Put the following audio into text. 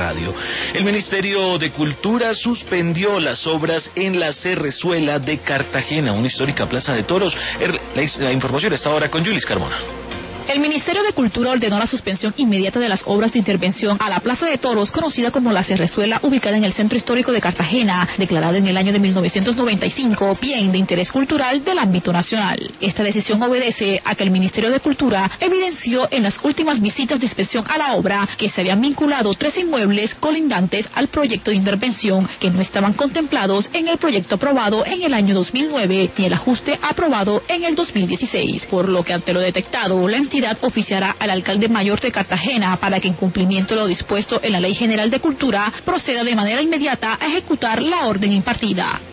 Radio. El Ministerio de Cultura suspendió las obras en la Cerrezuela de Cartagena, una histórica plaza de toros. La información está ahora con Yulis Carmona. El Ministerio de Cultura ordenó la suspensión inmediata de las obras de intervención a la Plaza de Toros, conocida como la Cerrezuela, ubicada en el Centro Histórico de Cartagena, declarado en el año de 1995 bien de interés cultural del ámbito nacional. Esta decisión obedece a que el Ministerio de Cultura evidenció en las últimas visitas de inspección a la obra que se habían vinculado 3 inmuebles colindantes al proyecto de intervención que no estaban contemplados en el proyecto aprobado en el año 2009 ni el ajuste aprobado en el 2016, por lo que ante lo detectado, la entidad oficiará al alcalde mayor de Cartagena para que en cumplimiento de lo dispuesto en la Ley General de Cultura proceda de manera inmediata a ejecutar la orden impartida.